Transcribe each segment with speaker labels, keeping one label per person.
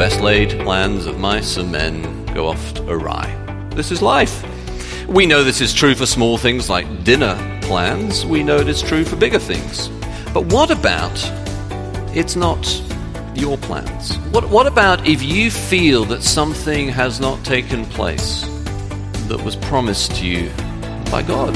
Speaker 1: best laid plans of mice and men go oft awry. This is life. We know this is true for small things like dinner plans. We know it is true for bigger things. But what about it's not your plans? What about if you feel that something has not taken place that was promised to you by God?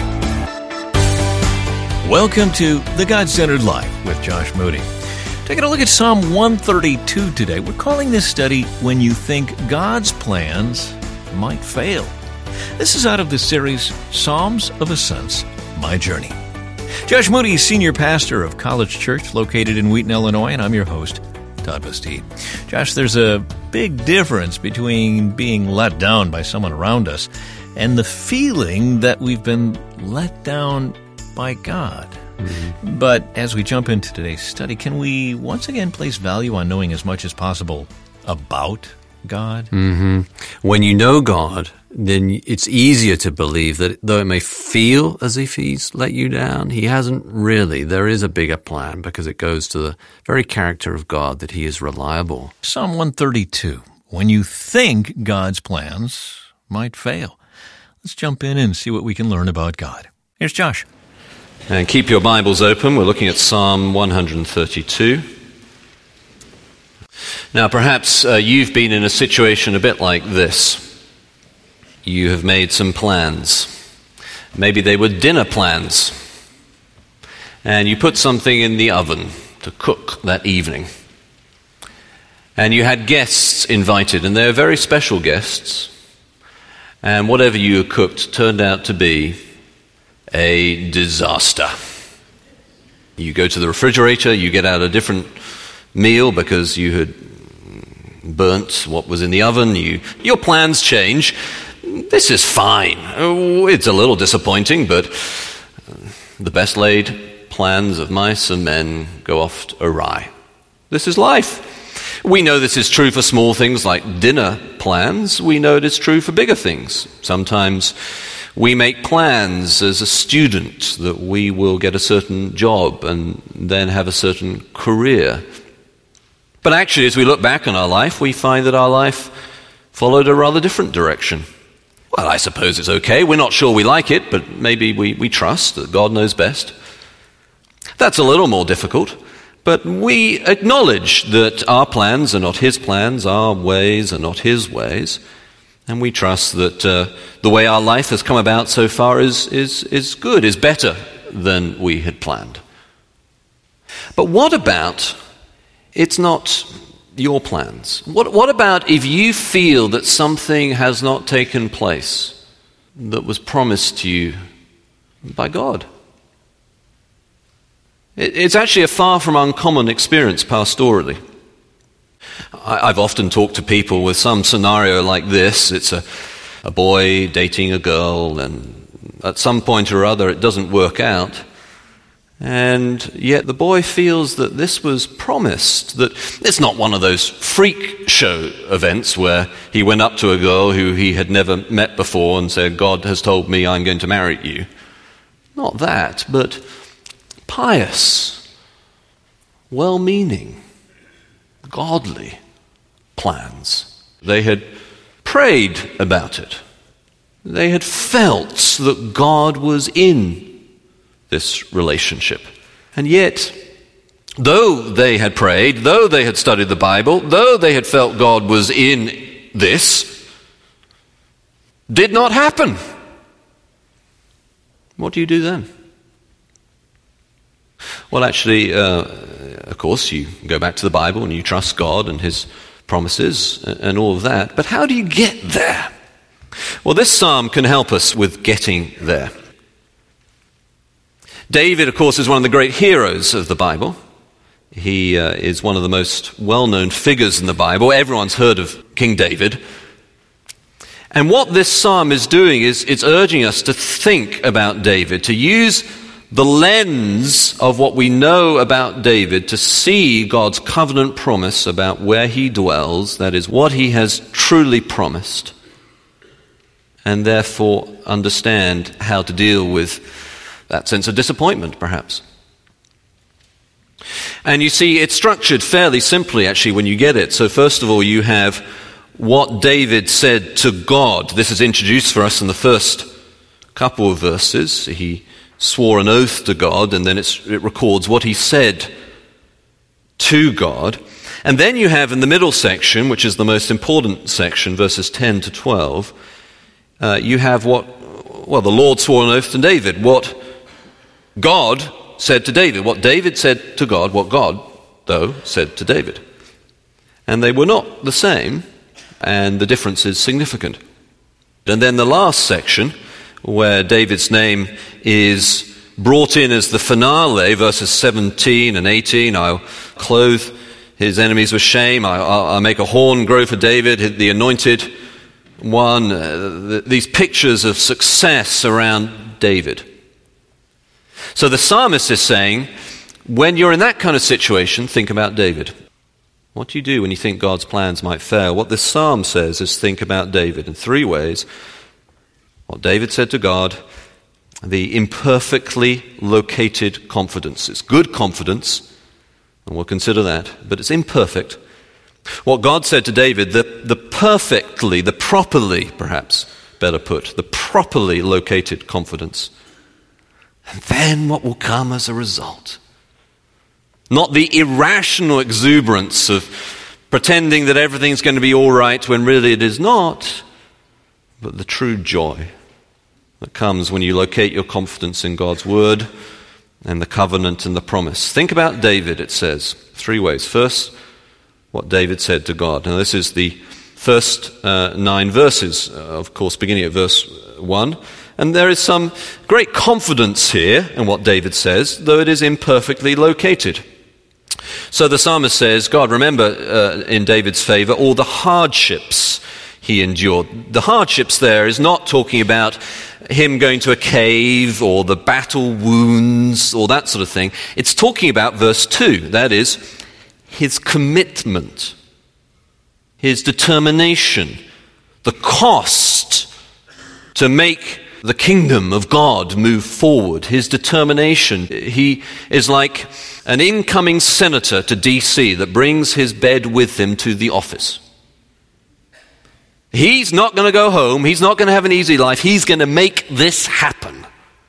Speaker 2: Welcome to The God-Centered Life with Josh Moody. Taking a look at Psalm 132 today. We're calling this study When You Think God's Plans Might Fail. This is out of the series Psalms of Ascents, My Journey. Josh Moody is senior pastor of College Church located in Wheaton, Illinois, and I'm your host, Todd Bastide. Josh, there's a big difference between being let down by someone around us and the feeling that we've been let down by God. Mm-hmm. But as we jump into today's study, can we once again place value on knowing as much as possible about God?
Speaker 1: Mm-hmm. When you know God, then it's easier to believe that though it may feel as if He's let you down, He hasn't really. There is a bigger plan because it goes to the very character of God that He is reliable.
Speaker 2: Psalm 132, when you think God's plans might fail. Let's jump in and see what we can learn about God. Here's Josh.
Speaker 1: And keep your Bibles open. We're looking at Psalm 132. Now, perhaps you've been in a situation a bit like this. You have made some plans. Maybe they were dinner plans. And you put something in the oven to cook that evening. And you had guests invited, and they were very special guests. And whatever you cooked turned out to be a disaster. You go to the refrigerator, you get out a different meal because you had burnt what was in the oven. Your plans change. This is fine. Oh, it's a little disappointing, but the best laid plans of mice and men go oft awry. This is life. We know this is true for small things like dinner plans. We know it is true for bigger things. Sometimes we make plans as a student that we will get a certain job and then have a certain career. But actually, as we look back on our life, we find that our life followed a rather different direction. Well, I suppose it's okay. We're not sure we like it, but maybe we trust that God knows best. That's a little more difficult, but we acknowledge that our plans are not His plans, our ways are not His ways. And we trust that the way our life has come about so far is good, is better than we had planned. But what about it's not your plans? What about if you feel that something has not taken place that was promised to you by God? It's actually a far from uncommon experience pastorally. I've often talked to people with some scenario like this. It's a boy dating a girl, and at some point or other it doesn't work out. And yet the boy feels that this was promised, that it's not one of those freak show events where he went up to a girl who he had never met before and said, God has told me I'm going to marry you. Not that, but pious, well-meaning, godly plans. They had prayed about it. They had felt that God was in this relationship. And yet, though they had prayed, though they had studied the Bible, though they had felt God was in this, did not happen. What do you do then? Well, actually, of course, you go back to the Bible and you trust God and His promises and all of that. But how do you get there? Well, this psalm can help us with getting there. David, of course, is one of the great heroes of the Bible. He is one of the most well-known figures in the Bible. Everyone's heard of King David. And what this psalm is doing is it's urging us to think about David, to use the lens of what we know about David to see God's covenant promise about where He dwells, that is, what He has truly promised, and therefore understand how to deal with that sense of disappointment, perhaps. And you see, it's structured fairly simply, actually, when you get it. So first of all, you have what David said to God. This is introduced for us in the first couple of verses. He swore an oath to God, and then it records what he said to God. And then you have in the middle section, which is the most important section, verses 10 to 12, you have the Lord swore an oath to David, what God said to David, what David said to God, what God, though, said to David. And they were not the same, and the difference is significant. And then the last section, where David's name is brought in as the finale, verses 17 and 18, I'll clothe his enemies with shame, I'll make a horn grow for David, the anointed one, these pictures of success around David. So the psalmist is saying, when you're in that kind of situation, think about David. What do you do when you think God's plans might fail? What this psalm says is think about David in three ways. What David said to God, the imperfectly located confidence. It's good confidence, and we'll consider that, but it's imperfect. What God said to David, the perfectly, the properly, perhaps better put, the properly located confidence. And then what will come as a result? Not the irrational exuberance of pretending that everything's going to be all right when really it is not, but the true joy that comes when you locate your confidence in God's word and the covenant and the promise. Think about David, it says, three ways. First, what David said to God. Now this is the first 9 verses, of course, beginning at verse 1. And there is some great confidence here in what David says, though it is imperfectly located. So the psalmist says, God, remember in David's favor all the hardships he endured. The hardships there is not talking about him going to a cave or the battle wounds or that sort of thing. It's talking about verse 2, that is, his commitment, his determination, the cost to make the kingdom of God move forward, his determination. He is like an incoming senator to D.C. that brings his bed with him to the office. He's not going to go home. He's not going to have an easy life. He's going to make this happen.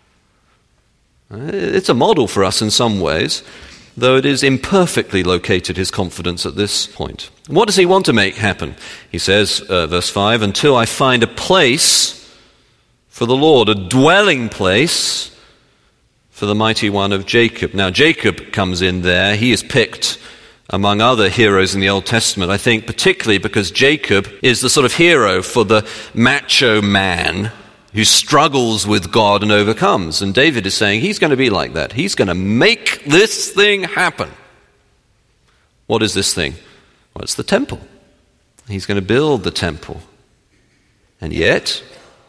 Speaker 1: It's a model for us in some ways, though it is imperfectly located, his confidence at this point. What does he want to make happen? He says, verse 5, until I find a place for the Lord, a dwelling place for the mighty one of Jacob. Now Jacob comes in there. He is picked among other heroes in the Old Testament, I think particularly because Jacob is the sort of hero for the macho man who struggles with God and overcomes. And David is saying he's going to be like that. He's going to make this thing happen. What is this thing? Well, it's the temple. He's going to build the temple. And yet,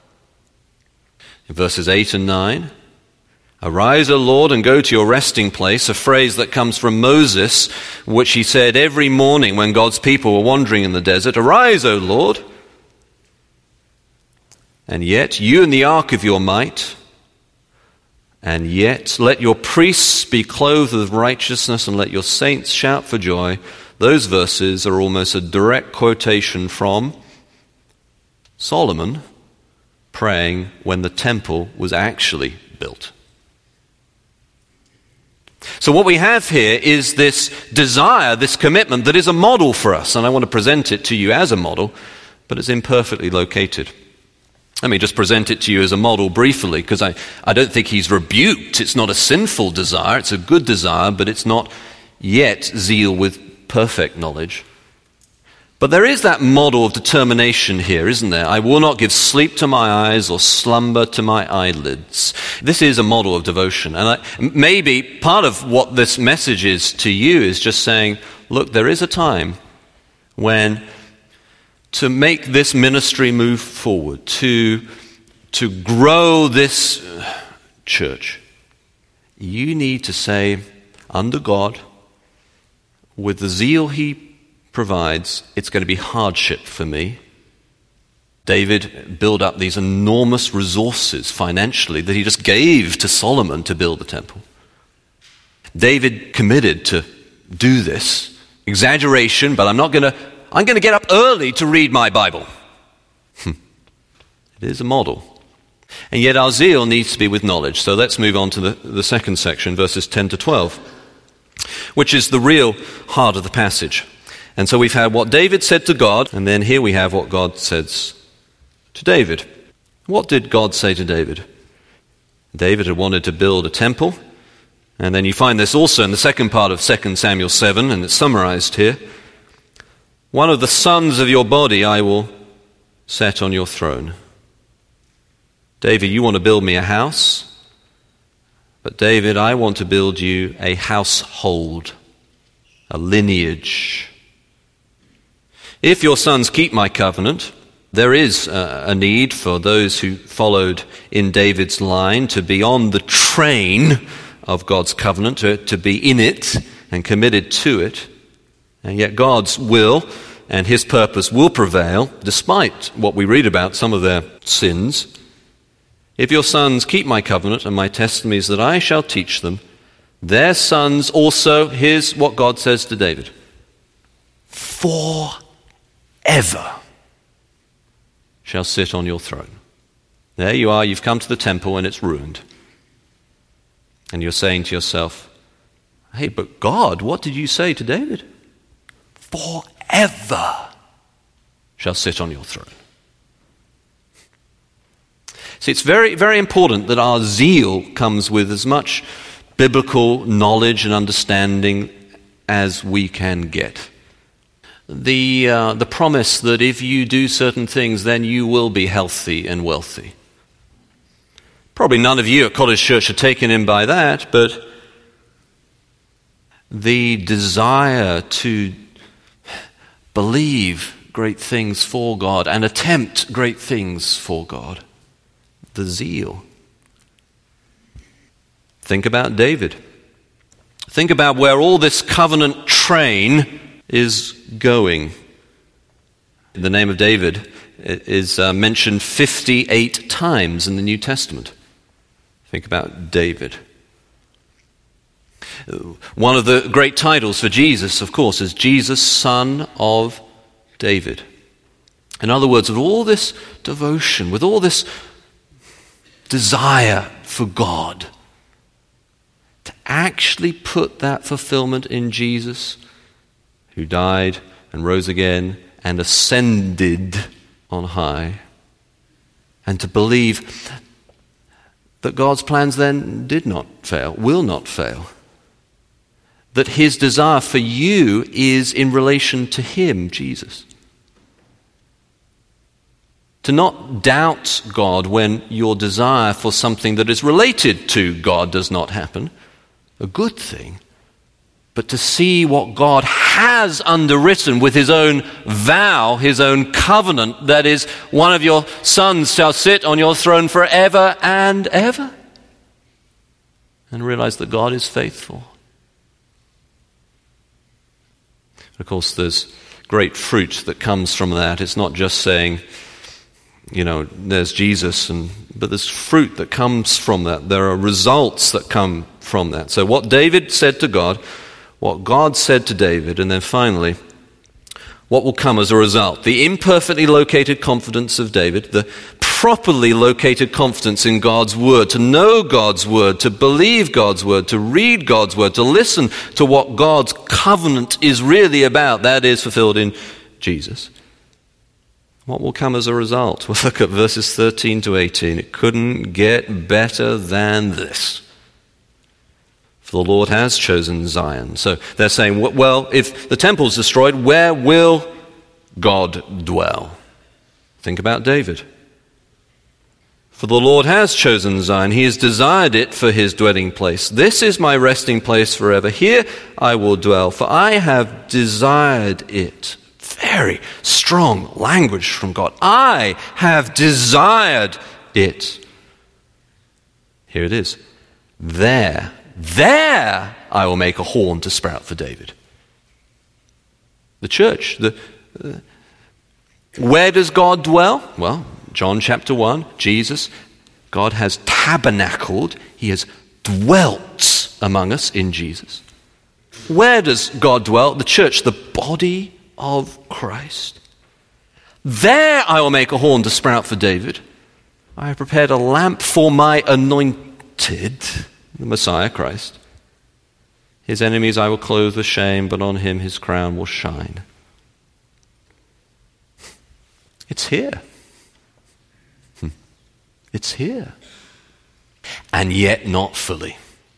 Speaker 1: in verses 8 and 9, arise, O Lord, and go to your resting place, a phrase that comes from Moses, which he said every morning when God's people were wandering in the desert. Arise, O Lord. And yet, you in the ark of your might, and yet let your priests be clothed with righteousness, and let your saints shout for joy. Those verses are almost a direct quotation from Solomon praying when the temple was actually built. So what we have here is this desire, this commitment that is a model for us, and I want to present it to you as a model, but it's imperfectly located. Let me just present it to you as a model briefly, because I don't think he's rebuked. It's not a sinful desire, it's a good desire, but it's not yet zeal with perfect knowledge. But there is that model of determination here, isn't there? I will not give sleep to my eyes or slumber to my eyelids. This is a model of devotion. And maybe part of what this message is to you is just saying, look, there is a time when to make this ministry move forward, to grow this church, you need to say, under God, with the zeal he provides, it's going to be hardship for me. David built up these enormous resources financially that he just gave to Solomon to build the temple. David committed to do this. Exaggeration, but I'm going to get up early to read my Bible. It is a model. And yet our zeal needs to be with knowledge. So let's move on to the second section, verses 10 to 12, which is the real heart of the passage. And so we've had what David said to God, and then here we have what God says to David. What did God say to David? David had wanted to build a temple, and then you find this also in the second part of 2 Samuel 7, and it's summarized here. One of the sons of your body I will set on your throne. David, you want to build me a house, but David, I want to build you a household, a lineage. If your sons keep my covenant, there is a need for those who followed in David's line to be on the train of God's covenant, to be in it and committed to it. And yet God's will and his purpose will prevail, despite what we read about, some of their sins. If your sons keep my covenant and my testimonies that I shall teach them, their sons also, here's what God says to David, forever shall sit on your throne. There you are, you've come to the temple and it's ruined. And you're saying to yourself, hey, but God, what did you say to David? Forever shall sit on your throne. See, it's very, very important that our zeal comes with as much biblical knowledge and understanding as we can get. The promise that if you do certain things, then you will be healthy and wealthy. Probably none of you at College Church are taken in by that, but the desire to believe great things for God and attempt great things for God, the zeal. Think about David. Think about where all this covenant train is going. The name of David is mentioned 58 times in the New Testament. Think about David. One of the great titles for Jesus, of course, is Jesus, Son of David. In other words, with all this devotion, with all this desire for God, to actually put that fulfillment in Jesus, who died and rose again and ascended on high, and to believe that God's plans then did not fail, will not fail, that his desire for you is in relation to him, Jesus. To not doubt God when your desire for something that is related to God does not happen, a good thing, but to see what God has underwritten with his own vow, his own covenant, that is, one of your sons shall sit on your throne forever and ever. And realize that God is faithful. Of course, there's great fruit that comes from that. It's not just saying, there's Jesus, but there's fruit that comes from that. There are results that come from that. So what David said to God, what God said to David, and then finally, what will come as a result? The imperfectly located confidence of David, the properly located confidence in God's word, to know God's word, to believe God's word, to read God's word, to listen to what God's covenant is really about. That is fulfilled in Jesus. What will come as a result? Well, look at verses 13 to 18. It couldn't get better than this. For the Lord has chosen Zion. So they're saying, well, if the temple is destroyed, where will God dwell? Think about David. For the Lord has chosen Zion. He has desired it for his dwelling place. This is my resting place forever. Here I will dwell, for I have desired it. Very strong language from God. I have desired it. Here it is. There I will make a horn to sprout for David. The church. Where does God dwell? Well, John chapter 1, Jesus, God has tabernacled. He has dwelt among us in Jesus. Where does God dwell? The church, the body of Christ. There I will make a horn to sprout for David. I have prepared a lamp for my anointed, the Messiah, Christ. His enemies I will clothe with shame, but on him his crown will shine. It's here. It's here. And yet not fully.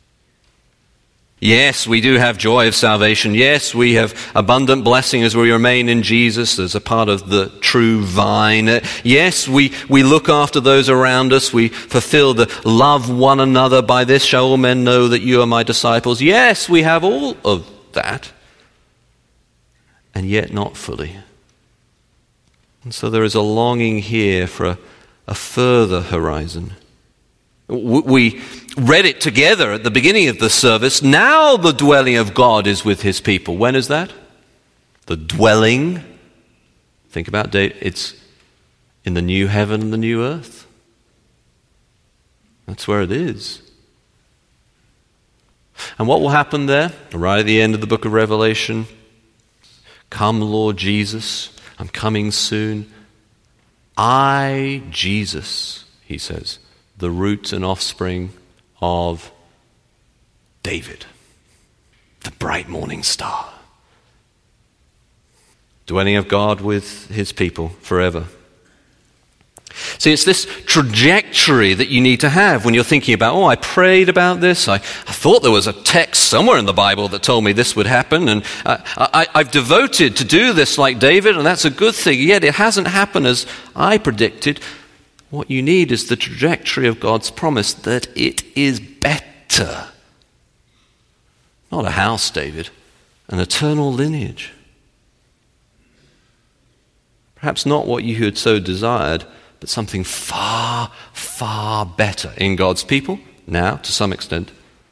Speaker 1: Yes, we do have joy of salvation. Yes, we have abundant blessing as we remain in Jesus as a part of the true vine. Yes, we look after those around us. We fulfill the love one another. By this shall all men know that you are my disciples. Yes, we have all of that. And yet not fully. And so there is a longing here for a further horizon. We read it together at the beginning of the service. Now the dwelling of God is with his people. When is that? The dwelling. Think about David. It's in the new heaven and the new earth. That's where it is. And what will happen there? Right at the end of the book of Revelation. Come, Lord Jesus. I'm coming soon. I, Jesus, he says, the root and offspring of David, the bright morning star. Dwelling of God with his people forever. See, it's this trajectory that you need to have when you're thinking about, I prayed about this. I thought there was a text somewhere in the Bible that told me this would happen. And I've devoted to do this like David, and that's a good thing. Yet it hasn't happened as I predicted. What you need is the trajectory of God's promise that it is better. Not a house, David, an eternal lineage. Perhaps not what you had so desired, but something far, far better in God's people, now to some extent.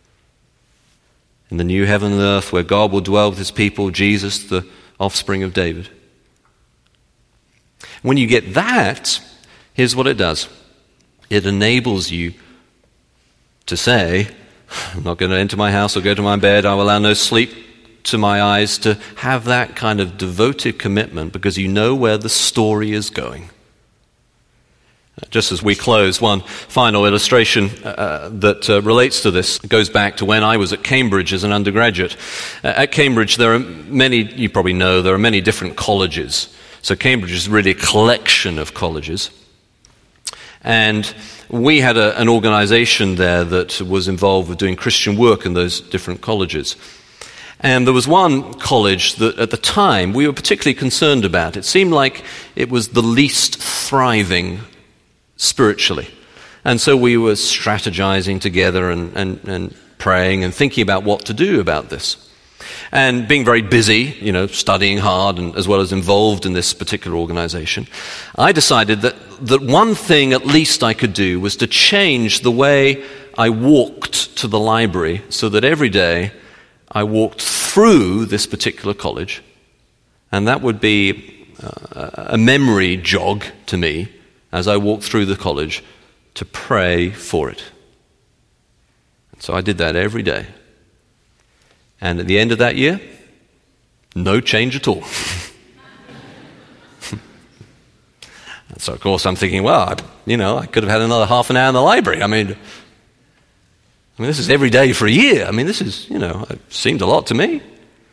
Speaker 1: In the new heaven and earth where God will dwell with his people, Jesus, the offspring of David. When you get that, here's what it does. It enables you to say, I'm not going to enter my house or go to my bed. I will allow no sleep to my eyes, to have that kind of devoted commitment because you know where the story is going. Just as we close, one final illustration that relates to this goes back to when I was at Cambridge as an undergraduate. At Cambridge, there are many, you probably know, there are many different colleges. So Cambridge is really a collection of colleges. And we had an organization there that was involved with doing Christian work in those different colleges. And there was one college that at the time we were particularly concerned about. It seemed like it was the least thriving spiritually. And so we were strategizing together and praying and thinking about what to do about this. And being very busy, studying hard and as well as involved in this particular organization, I decided that one thing at least I could do was to change the way I walked to the library so that every day I walked through this particular college, and that would be a memory jog to me as I walked through the college to pray for it. So I did that every day. And at the end of that year, no change at all. So, of course, I'm thinking, I could have had another half an hour in the library. I mean, this is every day for a year. This is, it seemed a lot to me.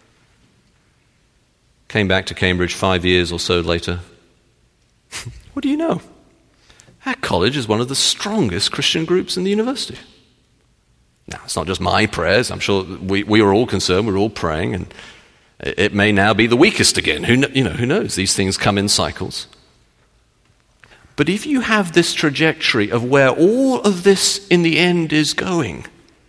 Speaker 1: Came back to Cambridge 5 years or so later. What do you know? That college is one of the strongest Christian groups in the university. Now, it's not just my prayers. I'm sure we were all concerned. We were all praying, and it may now be the weakest again. Who knows? These things come in cycles. But if you have this trajectory of where all of this in the end is going,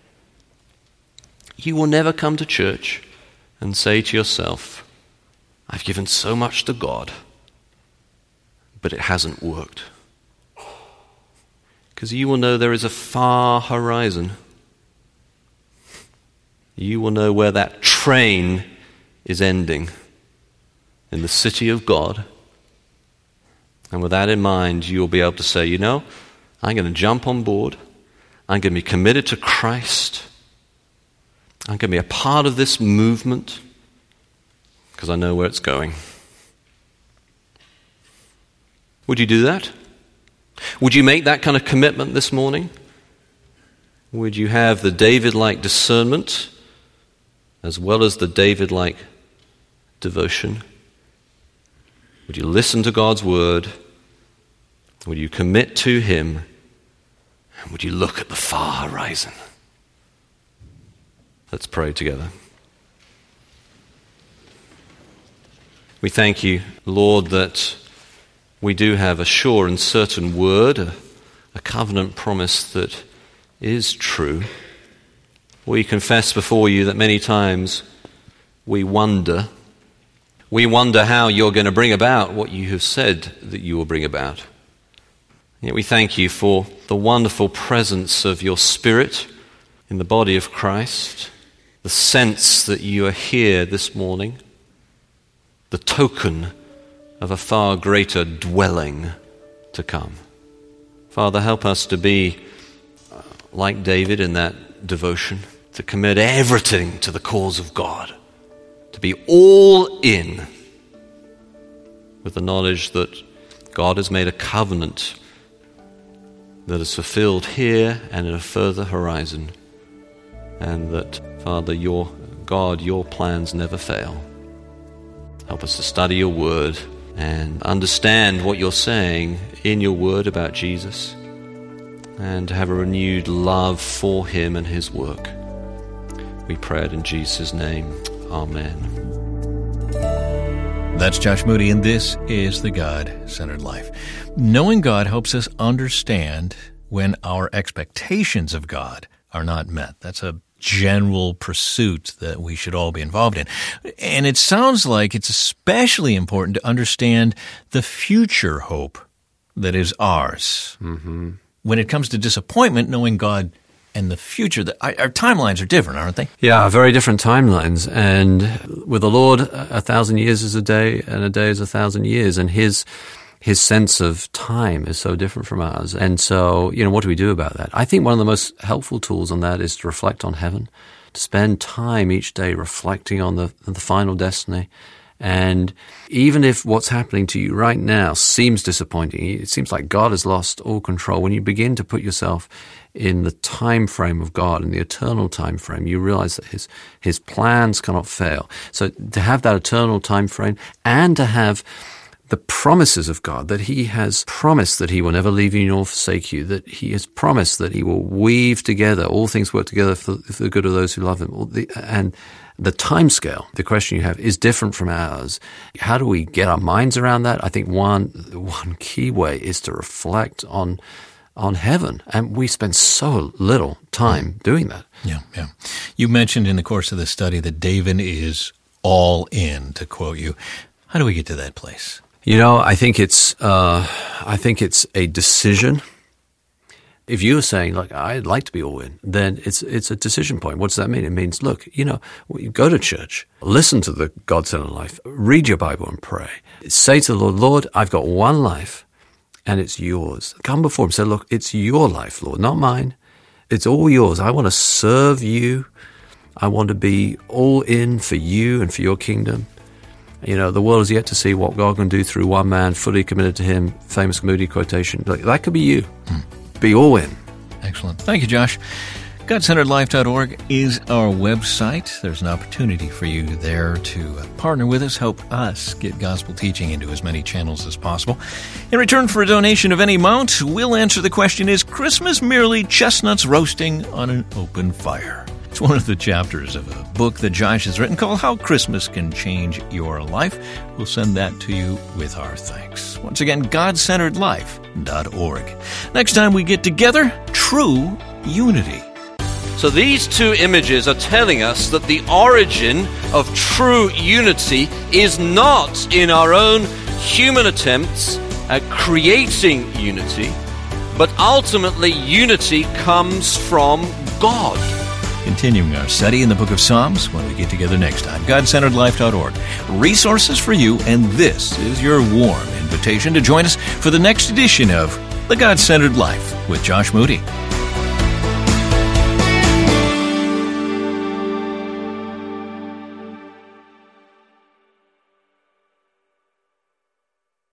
Speaker 1: you will never come to church and say to yourself, I've given so much to God, but it hasn't worked. Because you will know there is a far horizon. You will know where that train is ending, in the city of God. And with that in mind, you will be able to say, I'm going to jump on board. I'm going to be committed to Christ. I'm going to be a part of this movement because I know where it's going. Would you do that? Would you make that kind of commitment this morning? Would you have the David-like discernment as well as the David-like devotion? Would you listen to God's word? Would you commit to him? And would you look at the far horizon? Let's pray together. We thank you, Lord, that we do have a sure and certain word, a covenant promise that is true. We confess before you that many times we wonder how you're going to bring about what you have said that you will bring about. Yet we thank you for the wonderful presence of your Spirit in the body of Christ, the sense that you are here this morning, the token of a far greater dwelling to come. Father, help us to be like David in that devotion, to commit everything to the cause of God, to be all in with the knowledge that God has made a covenant that is fulfilled here and in a further horizon, and that, Father, your plans never fail. Help us to study your word and understand what you're saying in your word about Jesus, and to have a renewed love for him and his work. We pray it in Jesus' name. Amen.
Speaker 2: That's Josh Moody, and this is The God-Centered Life. Knowing God helps us understand when our expectations of God are not met. That's a general pursuit that we should all be involved in. And it sounds like it's especially important to understand the future hope that is ours. Mm-hmm. When it comes to disappointment, knowing God and the future, our timelines are different, aren't they?
Speaker 1: Yeah, very different timelines. And with the Lord, 1,000 years is a day, and a day is 1,000 years. And his sense of time is so different from ours. And so, what do we do about that? I think one of the most helpful tools on that is to reflect on heaven, to spend time each day reflecting on the final destiny. And even if what's happening to you right now seems disappointing, it seems like God has lost all control, when you begin to put yourself in the time frame of God, in the eternal time frame, you realize that his plans cannot fail. So to have that eternal time frame and to have the promises of God, that he has promised that he will never leave you nor forsake you, that he has promised that he will weave together, all things work together for the good of those who love him. And the timescale, the question you have, is different from ours. How do we get our minds around that? I think one key way is to reflect on heaven. And we spend so little time doing that.
Speaker 2: Yeah. You mentioned in the course of this study that David is all in, to quote you. How do we get to that place?
Speaker 1: I think it's a decision. If you're saying, look, I'd like to be all in, then it's a decision point. What does that mean? It means, look, you go to church, listen to the God-Centered Life, read your Bible and pray. Say to the Lord, I've got one life and it's yours. Come before him, say, look, it's your life, Lord, not mine. It's all yours. I want to serve you. I want to be all in for you and for your kingdom. The world is yet to see what God can do through one man fully committed to him. Famous Moody quotation. That could be you. Be all in.
Speaker 2: Excellent. Thank you, Josh. GodCenteredLife.org is our website. There's an opportunity for you there to partner with us, help us get gospel teaching into as many channels as possible. In return for a donation of any amount, we'll answer the question, is Christmas merely chestnuts roasting on an open fire? It's one of the chapters of a book that Josh has written called How Christmas Can Change Your Life. We'll send that to you with our thanks. Once again, GodCenteredLife.org. Next time we get together, true unity.
Speaker 1: So these two images are telling us that the origin of true unity is not in our own human attempts at creating unity, but ultimately unity comes from God.
Speaker 2: Continuing our study in the book of Psalms when we get together next time. GodCenteredLife.org. Resources for you, and this is your warm invitation to join us for the next edition of The God-Centered Life with Josh Moody.